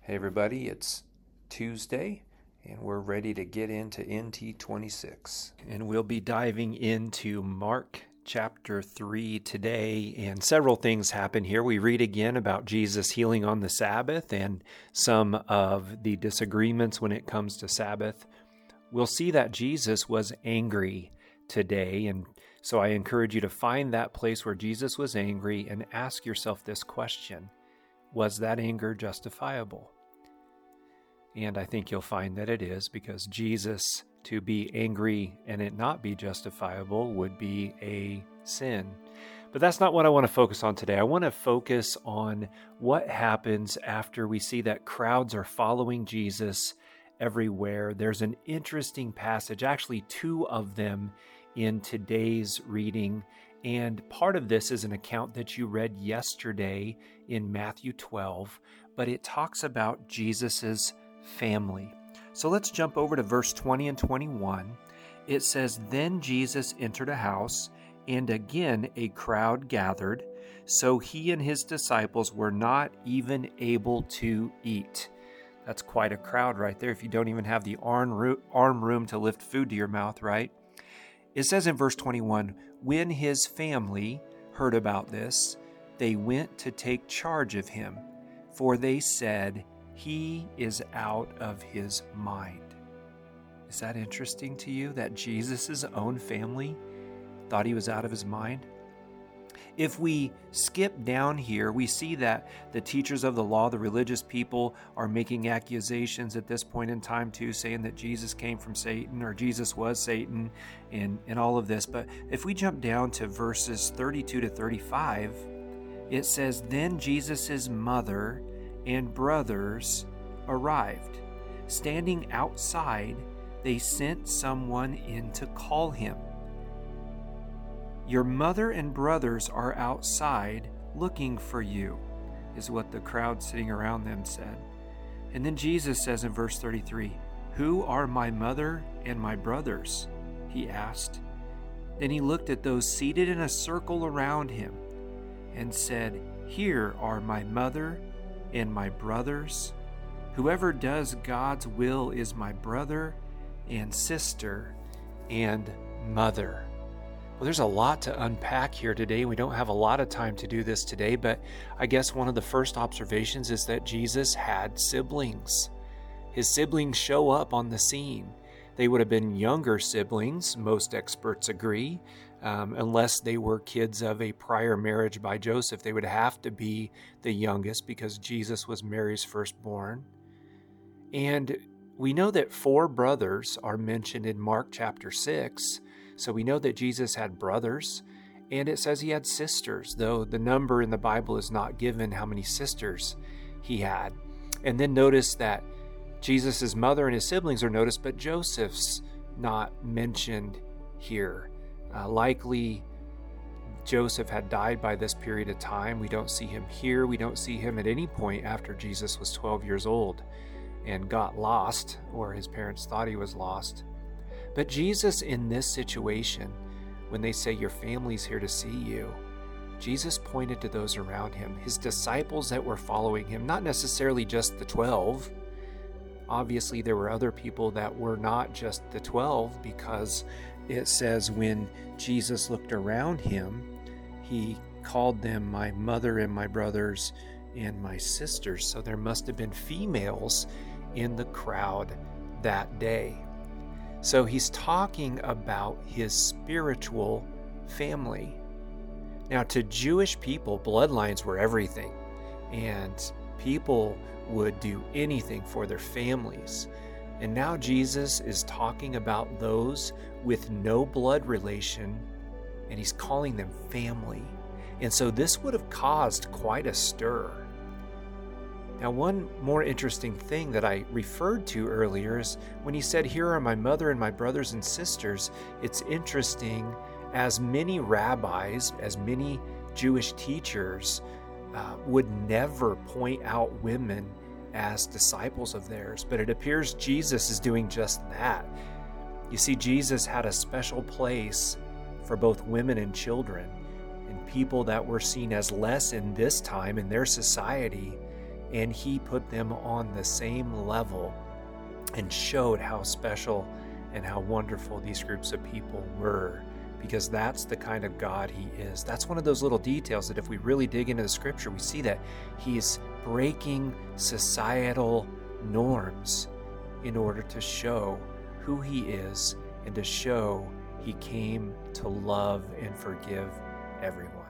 Hey everybody, it's Tuesday and we're ready to get into NT 26. And we'll be diving into Mark chapter 3 today, and several things happen here. We read again about Jesus healing on the Sabbath and some of the disagreements when it comes to Sabbath. We'll see that Jesus was angry today, and so I encourage you to find that place where Jesus was angry and ask yourself this question: was that anger justifiable? And I think you'll find that it is, because Jesus, to be angry and it not be justifiable would be a sin. But that's not what I want to focus on today. I want to focus on what happens after we see that crowds are following Jesus everywhere. There's an interesting passage, actually two of them in today's reading. And part of this is an account that you read yesterday in Matthew 12, but it talks about Jesus's family. So let's jump over to verse 20 and 21. It says, "Then Jesus entered a house, and again a crowd gathered, so he and his disciples were not even able to eat." That's quite a crowd right there if you don't even have the arm room to lift food to your mouth, right? It says in verse 21, "When his family heard about this, they went to take charge of him, for they said, 'He is out of his mind.'" Is that interesting to you, that Jesus' own family thought he was out of his mind? If we skip down here, we see that the teachers of the law, the religious people, are making accusations at this point in time too, saying that Jesus came from Satan, or Jesus was Satan, and all of this. But if we jump down to verses 32 to 35, it says, "Then Jesus' mother and brothers arrived. Standing outside, they sent someone in to call him. 'Your mother and brothers are outside looking for you,' is what the crowd sitting around them said. And then Jesus says in verse 33, 'Who are my mother and my brothers?' he asked. Then he looked at those seated in a circle around him and said, 'Here are my mother and my brothers. Whoever does God's will is my brother and sister and mother.'" Well, there's a lot to unpack here today. We don't have a lot of time to do this today, but I guess one of the first observations is that Jesus had siblings. His siblings show up on the scene. They would have been younger siblings, most experts agree, unless they were kids of a prior marriage by Joseph. They would have to be the youngest because Jesus was Mary's firstborn. And we know that 4 brothers are mentioned in Mark chapter 6. So we know that Jesus had brothers, and it says he had sisters, though the number in the Bible is not given how many sisters he had. And then notice that Jesus' mother and his siblings are noticed, but Joseph's not mentioned here. Likely Joseph had died by this period of time. We don't see him here. We don't see him at any point after Jesus was 12 years old and got lost, or his parents thought he was lost. But Jesus, in this situation, when they say your family's here to see you, Jesus pointed to those around him, his disciples that were following him, not necessarily just the 12. Obviously, there were other people that were not just the 12, because it says when Jesus looked around him, he called them my mother and my brothers and my sisters. So there must have been females in the crowd that day. So he's talking about his spiritual family. Now, to Jewish people, bloodlines were everything, and people would do anything for their families. And now Jesus is talking about those with no blood relation, and he's calling them family. And so this would have caused quite a stir. Now, one more interesting thing that I referred to earlier is when he said, "Here are my mother and my brothers and sisters." It's interesting, as many rabbis, as many Jewish teachers would never point out women as disciples of theirs, but it appears Jesus is doing just that. You see, Jesus had a special place for both women and children, and people that were seen as less in this time in their society. and he put them on the same level and showed how special and how wonderful these groups of people were, because that's the kind of God he is. That's one of those little details that if we really dig into the scripture, we see that he's breaking societal norms in order to show who he is and to show he came to love and forgive everyone.